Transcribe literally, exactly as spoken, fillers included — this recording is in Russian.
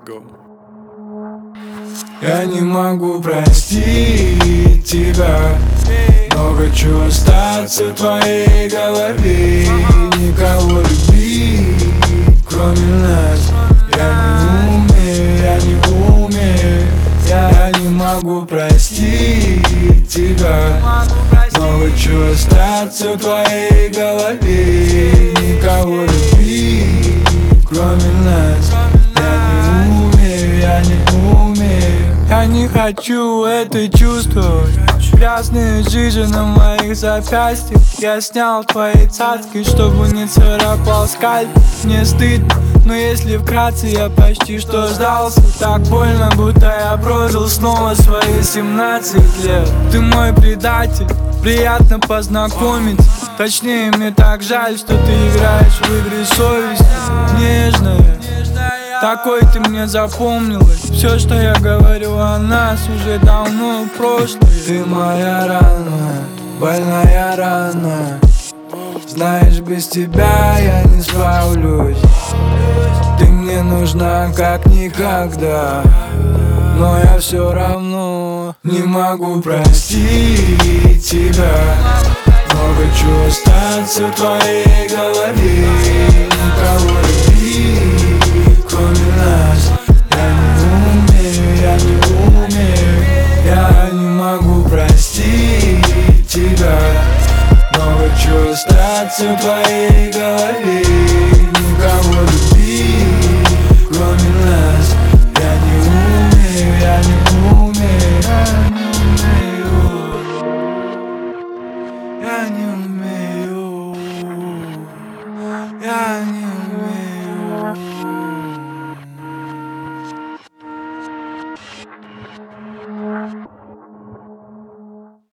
Go. Я не могу простить тебя, но хочу остаться в твоей голове. Никого любить, кроме нас. Я не умею, я не умею. Я не могу простить тебя, но хочу остаться в твоей голове. Никого любить, кроме нас. Я не умею, я не умею. Я не хочу это чувствовать. Грязные жижи на моих запястьях. Я снял твои цацки, чтобы не царапал скальп. Мне стыдно, но если вкратце, я почти что сдался. Так больно, будто я прожил снова свои семнадцать лет. Ты мой предатель, приятно познакомиться. Точнее, мне так жаль, что ты играешь в игры совести. Нежная, такой ты мне запомнилась. Все, что я говорю о нас, уже давно в прошлое. Ты моя рана, больная рана. Знаешь, без тебя я не справлюсь. Ты мне нужна как никогда, но я все равно не могу простить тебя. Но хочу остаться в твоей голове. Никого любить, кроме нас. Я не умею, я не умею. Я не могу простить тебя, но хочу остаться в твоей голове. Никого любить, кроме нас. Я не умею, я не умею. Я не умею. Я не умею. Я не умею.